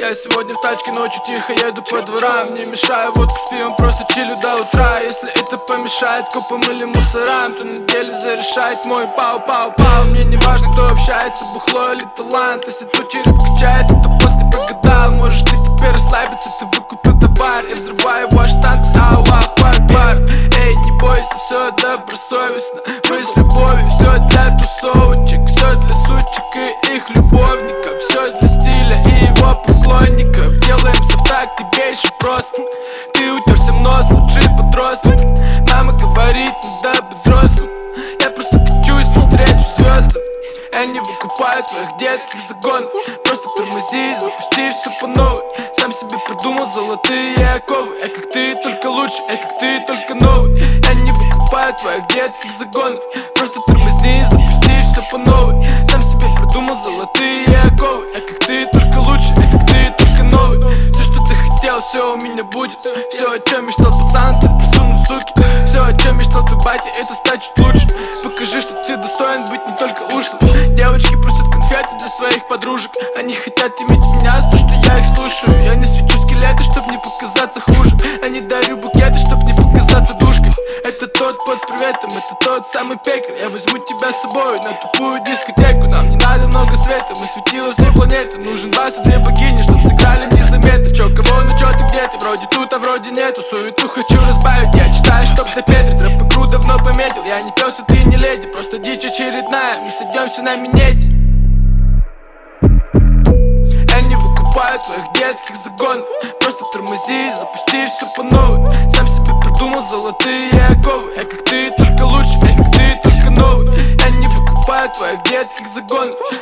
Я сегодня в тачке, ночью тихо еду по дворам. Не мешаю водку с пивом, просто чилю до утра. Если это помешает копам или мусорам, то на деле зарешает мой пау-пау-пау. Мне не важно, кто общается, бухло или талант. Если твой череп качается, то после погадал. Можешь ты теперь расслабиться, ты выкупил товар. Я взрываю ваш танцы, Аллаху Акбар. Эй, не бойся, все добросовестно. Мы с любовью, все для тусовочек, все для сучек и их любовников, все для стиля и его поклонников. Делаемся в такт, и гейши просто. Ты утерся в нос, лучший подросток. Мама говорит, надо быть взрослым. Я просто качусь навстречу звездам. Я не выкупаю твоих детских загонов. Просто тормози и запусти все по новой. Сам себе придумал золотые оковы. Я как ты, только лучше, я как ты, только новый. Я не выкупаю твоих детских загонов. Просто тормози и запусти все по новой. Сам себе придумал золотые оковы. Я как ты, только лучше, я как ты, только новый. Все, что ты хотел, все у меня будет. Все, о чем мечтал пацан, ты присунут, суки. Все, о чем мечтал ты, батя, это стать чуть лучше. Покажи, что ты достоин быть не только ушлым. Девочки просят конфеты для своих подружек. Они хотят иметь меня за то, что я их слушаю. Я не свечу скелеты, чтоб не показаться хуже. Я не дарю букеты, чтоб не показаться душкой. Это тот под с приветом, это тот самый пекарь. Я возьму тебя с собой на тупую дискотеку. Нам не надо много света, мы светила всей планеты. Нужен бас и две богини, чтоб сыграли незаметно. Чё, кого, ну чё ты, где ты? Вроде тут, а вроде нету. Суету хочу разбавить, я читаю, чтоб запетрить. Рэп игру давно пометил, я не пес, и ты не леди. Просто дичь очередная, мы сойдёмся на минете. Я не выкупаю твоих детских загонов. Просто тормози и запусти все по новой. Сам себе придумал золотые оковы. Я как ты, только лучше, я как ты, только новый. Я не выкупаю твоих детских загонов.